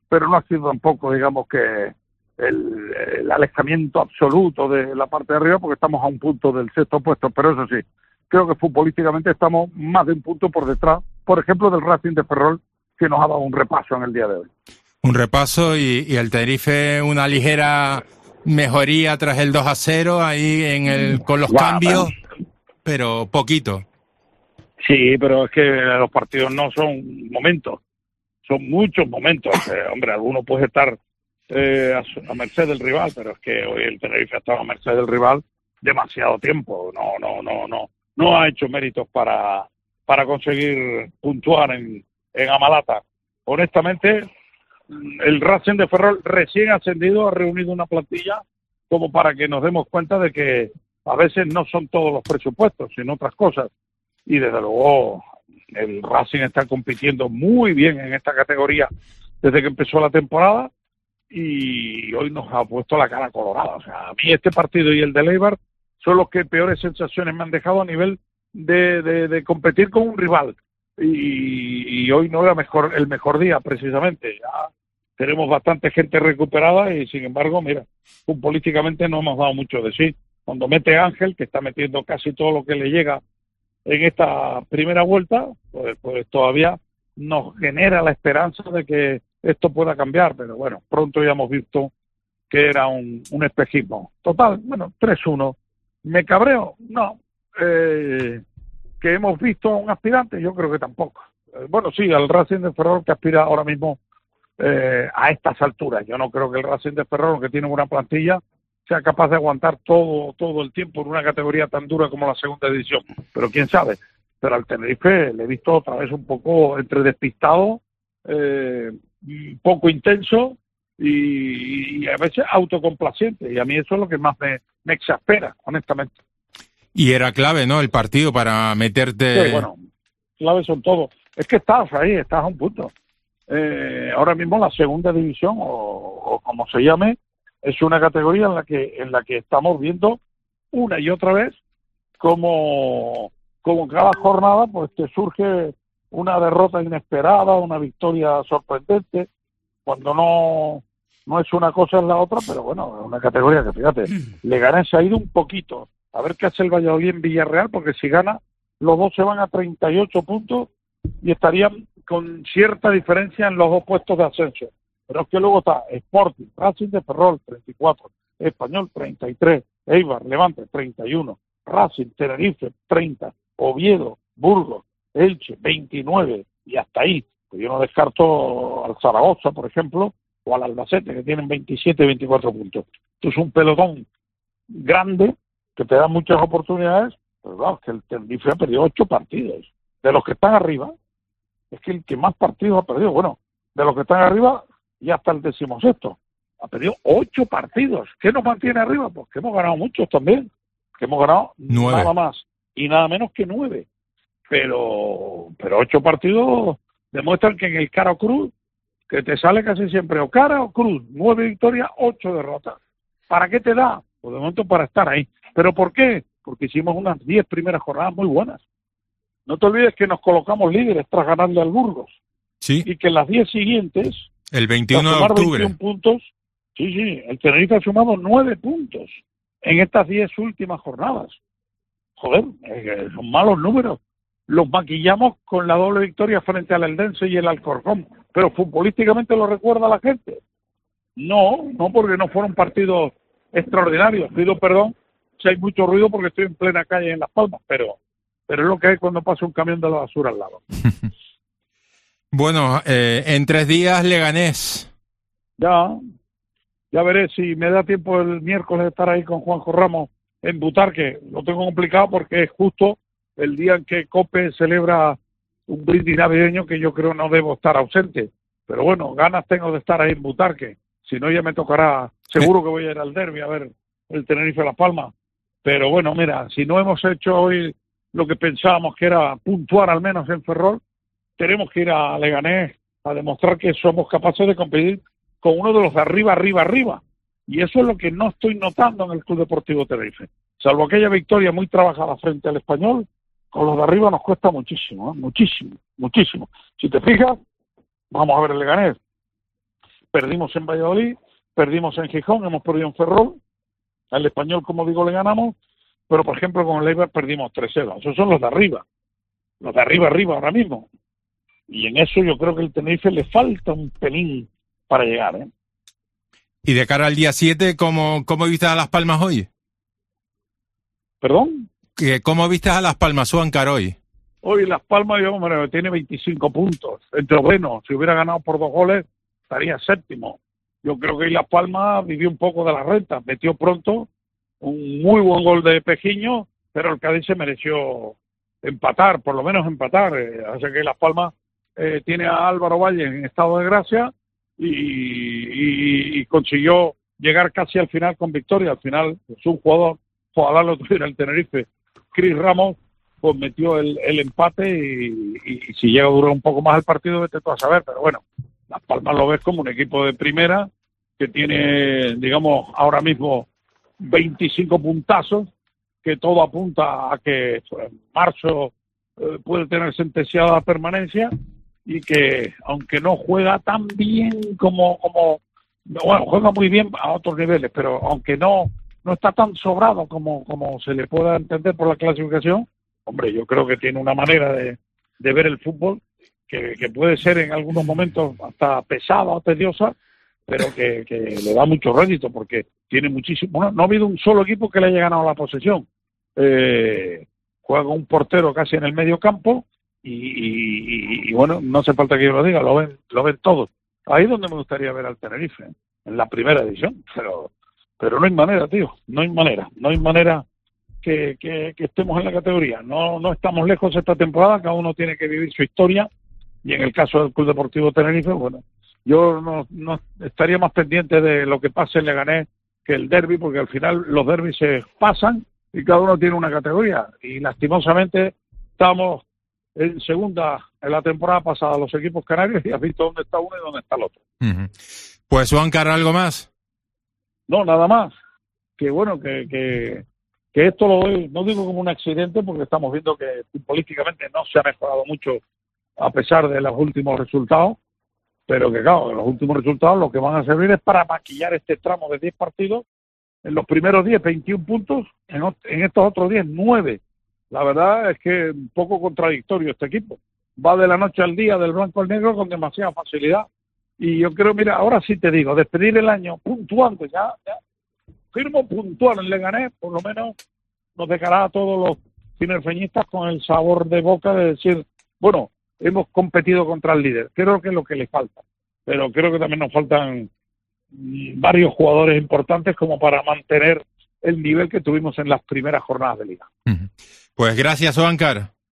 pero no ha sido tampoco, digamos, que el alejamiento absoluto de la parte de arriba, porque estamos a un punto del sexto puesto, pero eso sí, creo que futbolísticamente estamos más de un punto por detrás, por ejemplo, del Racing de Ferrol, que nos ha dado un repaso en el día de hoy. Un repaso y el Tenerife una ligera mejoría tras el 2-0 ahí con los cambios, pero poquito. Sí, pero es que los partidos no son momentos, son muchos momentos. Hombre, alguno puede estar a merced del rival, pero es que hoy el Tenerife ha estado a merced del rival demasiado tiempo. No ha hecho méritos para conseguir puntuar en Amalata. Honestamente, el Racing de Ferrol recién ascendido ha reunido una plantilla como para que nos demos cuenta de que a veces no son todos los presupuestos, sino otras cosas. Y desde luego el Racing está compitiendo muy bien en esta categoría desde que empezó la temporada y hoy nos ha puesto la cara colorada. O sea, a mí este partido y el de Eibar son los que peores sensaciones me han dejado a nivel de competir con un rival. Y hoy no era el mejor día, precisamente. Ya tenemos bastante gente recuperada y, sin embargo, mira, futbolísticamente no hemos dado mucho de sí. Cuando mete Ángel, que está metiendo casi todo lo que le llega en esta primera vuelta, pues todavía nos genera la esperanza de que esto pueda cambiar, pero bueno, pronto ya hemos visto que era un espejismo. Total, bueno, 3-1. ¿Me cabreo? No. ¿Que hemos visto a un aspirante? Yo creo que tampoco. Bueno, sí, al Racing de Ferrol, que aspira ahora mismo a estas alturas. Yo no creo que el Racing de Ferrol, que tiene una plantilla, sea capaz de aguantar todo el tiempo en una categoría tan dura como la segunda división. Pero quién sabe. Pero al Tenerife le he visto otra vez un poco entre despistado, poco intenso y a veces autocomplaciente. Y a mí eso es lo que más me exaspera, honestamente. Y era clave, ¿no?, el partido para meterte... Sí, bueno, clave son todos. Es que estás ahí, estás a un punto. Ahora mismo la segunda división, o como se llame, es una categoría en la que estamos viendo una y otra vez como cada jornada pues te surge una derrota inesperada, una victoria sorprendente, cuando no es una cosa es la otra, pero bueno, es una categoría que, fíjate, Leganés se ha ido un poquito. A ver qué hace el Valladolid en Villarreal, porque si gana, los dos se van a 38 puntos y estarían con cierta diferencia en los dos puestos de ascenso. Pero es que luego está Sporting, Racing de Ferrol, 34, Español, 33, Eibar, Levante, 31, Racing, Tenerife, 30, Oviedo, Burgos, Elche, 29, y hasta ahí. Pues yo no descarto al Zaragoza, por ejemplo, o al Albacete, que tienen 27 y 24 puntos. Esto es un pelotón grande que te da muchas oportunidades, pero claro, es que el Tenerife ha perdido 8 partidos. De los que están arriba, es que el que más partidos ha perdido, bueno, de los que están arriba, ya hasta el 16º, ha perdido 8 partidos. ¿Qué nos mantiene arriba? Pues que hemos ganado muchos también, que hemos ganado 9. Nada más y nada menos que 9. Pero 8 partidos demuestran que en el cara o cruz, que te sale casi siempre o cara o cruz, 9 victorias, 8 derrotas. ¿Para qué te da? Pues de momento para estar ahí. ¿Pero por qué? Porque hicimos unas 10 primeras jornadas muy buenas. No te olvides que nos colocamos líderes tras ganarle al Burgos. Sí. Y que en las 10 siguientes, el 21 de octubre. 21 puntos, sí, el Tenerife ha sumado 9 puntos en estas 10 últimas jornadas. Joder, son malos números. Los maquillamos con la doble victoria frente al Eldense y el Alcorcón. Pero futbolísticamente lo recuerda la gente. No, porque no fueron partidos extraordinarios. Pido perdón si hay mucho ruido porque estoy en plena calle en Las Palmas, pero es lo que hay cuando pasa un camión de la basura al lado. Bueno, en 3 días Leganés. Ya veré si me da tiempo el miércoles de estar ahí con Juanjo Ramos en Butarque. Lo tengo complicado porque es justo el día en que COPE celebra un brindis navideño que yo creo no debo estar ausente. Pero bueno, ganas tengo de estar ahí en Butarque. Si no, ya me tocará, seguro que voy a ir al derbi a ver el Tenerife Las Palmas. Pero bueno, mira, si no hemos hecho hoy lo que pensábamos que era puntuar al menos en Ferrol, tenemos que ir a Leganés a demostrar que somos capaces de competir con uno de los de arriba. Y eso es lo que no estoy notando en el Club Deportivo Tenerife. Salvo aquella victoria muy trabajada frente al Español, con los de arriba nos cuesta muchísimo. Si te fijas, vamos a ver el Leganés. perdimos en Valladolid, perdimos en Gijón, hemos perdido en Ferrol, al Español, como digo, le ganamos, pero por ejemplo con el Eibar perdimos 3-0. Esos son los de arriba arriba ahora mismo. Y en eso yo creo que el Tenerife le falta un pelín para llegar, ¿eh? Y de cara al día 7, ¿cómo viste a Las Palmas hoy? ¿Perdón? ¿Cómo viste a Las Palmas, Juancar, hoy? Hoy Las Palmas, tiene 25 puntos. Entre bueno, si hubiera ganado por 2 goles, estaría séptimo. Yo creo que Las Palmas vivió un poco de la renta. Metió pronto un muy buen gol de Pejiño, pero el Cádiz se mereció empatar, por lo menos empatar. Así que Las Palmas tiene a Álvaro Valle en estado de gracia y consiguió llegar casi al final con victoria. Al final, es un jugador, ojalá lo tuviera el Tenerife, Cris Ramos, pues metió el empate y si llega a durar un poco más el partido, vete tú a saber. Pero bueno, Las Palmas lo ves como un equipo de primera que tiene, digamos, ahora mismo 25 puntazos, que todo apunta a que en marzo puede tener sentenciada la permanencia y que, aunque no juega tan bien como bueno, juega muy bien a otros niveles, pero aunque no está tan sobrado como se le pueda entender por la clasificación, hombre, yo creo que tiene una manera de ver el fútbol que puede ser en algunos momentos hasta pesada o tediosa, pero que le da mucho rédito porque tiene muchísimo. Bueno, no ha habido un solo equipo que le haya ganado la posesión. Juega un portero casi en el medio campo y bueno, no hace falta que yo lo diga, lo ven todos. Ahí es donde me gustaría ver al Tenerife, en la primera edición, pero no hay manera, tío, no hay manera que estemos en la categoría. No estamos lejos esta temporada, cada uno tiene que vivir su historia y en el caso del Club Deportivo Tenerife, bueno, yo no estaría más pendiente de lo que pase en Leganés que el derbi, porque al final los derbis se pasan y cada uno tiene una categoría y lastimosamente estamos en segunda en la temporada pasada los equipos canarios y has visto dónde está uno y dónde está el otro. Pues Juancar, ¿algo más? No, nada más. Que bueno, que esto lo doy, no digo como un accidente, porque estamos viendo que políticamente no se ha mejorado mucho a pesar de los últimos resultados, pero que claro, los últimos resultados lo que van a servir es para maquillar este tramo de 10 partidos. En los primeros 10, 21 puntos, en estos otros 10, 9. La verdad es que un poco contradictorio este equipo. Va de la noche al día, del blanco al negro, con demasiada facilidad. Y yo creo, mira, ahora sí te digo, despedir el año puntuando, ya firmo puntual en Leganés, por lo menos nos dejará a todos los tinerfeñistas con el sabor de boca de decir, bueno, hemos competido contra el líder. Creo que es lo que le falta. Pero creo que también nos faltan varios jugadores importantes como para mantener el nivel que tuvimos en las primeras jornadas de liga. Pues gracias, Juancar.